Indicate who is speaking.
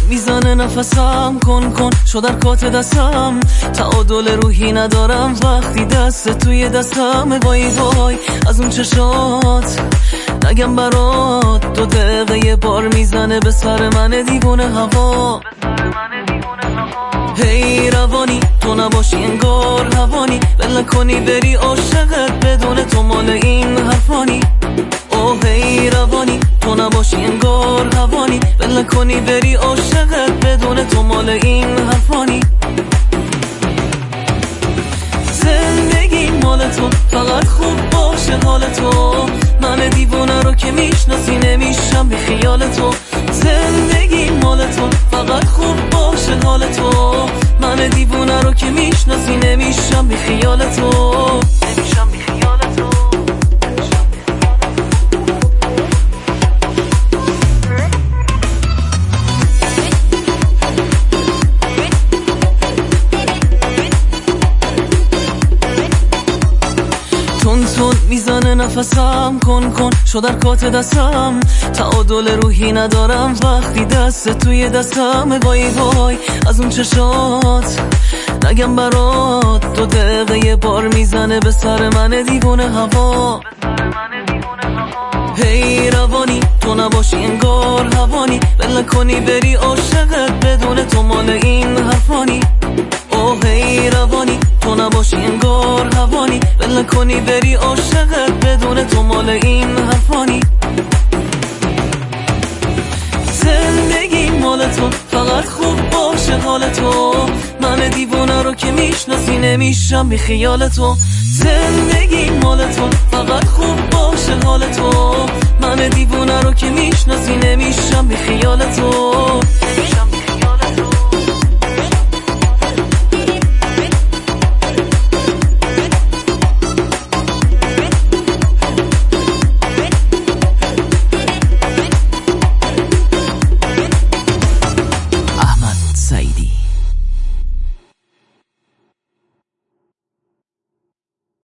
Speaker 1: میزنه نفسم، کن شد در کات دستم، تعادل روحی ندارم وقتی دست توی دستم. وای از اون چشات نگم برات، 2 دقیقه یه بار میزنه به سر من دیوونه هوا. هی روانی تو نباشی انگار هوانی، بل کنی بری عاشقت بدون تو مال این حرفانی. اوه هی روانی تو نباشی انگار هوانی، بل کنی بری عاشقت بدون تو مال این حرفانی. زندگی مال تو فقط خوب باشه حال تو، من دیوونه رو که میشناسی نمیشم بی خیال تو. زندگی مال تو فقط خوب باشه حال تو، من دیوونه رو که میشناسی نمیشم بی خیال تو. نمیشم بی خیال تو. تون میزنه نفسم، کن شد در کات دستم، تعادل روحی ندارم وقتی دست توی دستم. وای از اون چشات نگم برات، 2 دقیقه یه بار میزنه به سر من دیوونه هوا. هی روانی تو نباشی انگار هوانی، بل کنی بری عاشقت بدون تو مال این حرفانی. اوه هی روانی تو نباشی انگار هوانی، بل کنی بری عاشقت بدون تو مال این حرفانی. زندگی مال تو فقط خوب باشه حال تو، من دیوونه رو که میشناسی نمیشم بی خیال تو. زندگی مال تو فقط خوب باشه حال تو، من دیوونه رو که میشناسی نمیشم بی خیال تو.